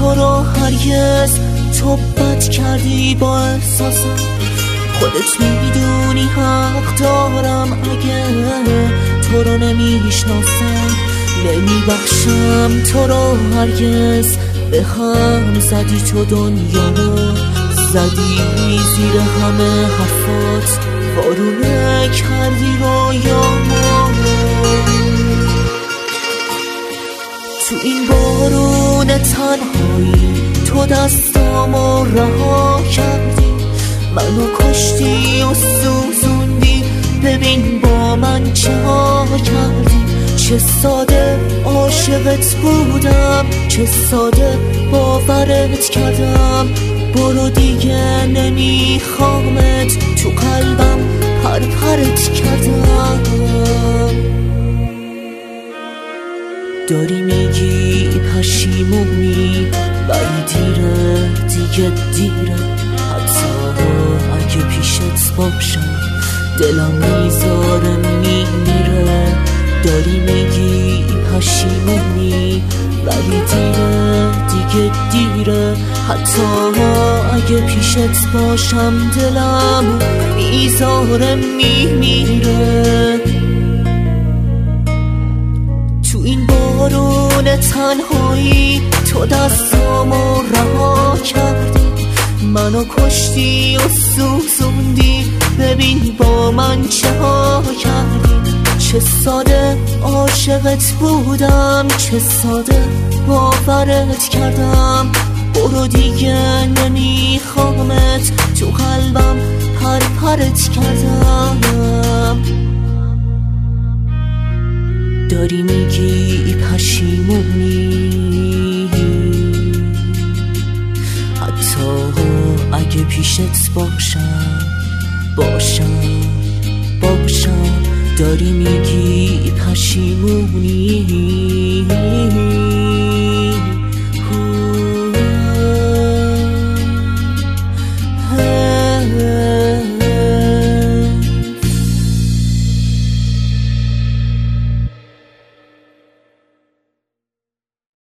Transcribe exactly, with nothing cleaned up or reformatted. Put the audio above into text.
تو رو هرگز تو بد کردی با احساسم. خودت میدونی حق دارم اگه تو رو نمیشناسم. نمیبخشم تو رو هرگز، به هم زدی تو دنیا رو، زدی زیر همه حرفات، وارونه کردی رویامو. تو این بارون تنهایی تو دستامو رها کردی، منو کشتی و سوزوندی. ببین با من چه ها کردی، چه ساده عاشقت بودم، چه ساده باورت کردم. برو دیگه نمیخوامت، تو قلبم پر پرت کردم. داری میگی پشیمونی ولی دیره، دیگه دیره. حتی اگه پیشت باشم دلم میذاره میمیره. داری میگی پشیمونی ولی دیره، دیگه دیره. حتی اگه پیشت باشم دلم میذاره میمیره. تو این بارون تنهایی تو دستامو رها کردی، منو کشتی و سوزوندی. ببین با من چه ها کردی، چه ساده عاشقت بودم، چه ساده باورت کردم. برو دیگه نمیخوامت، تو قلبم پر پرت کردم. داری میگی پشیمونی حتی اگه پیشت باشم باشم باشم. داری میگی پشیمونی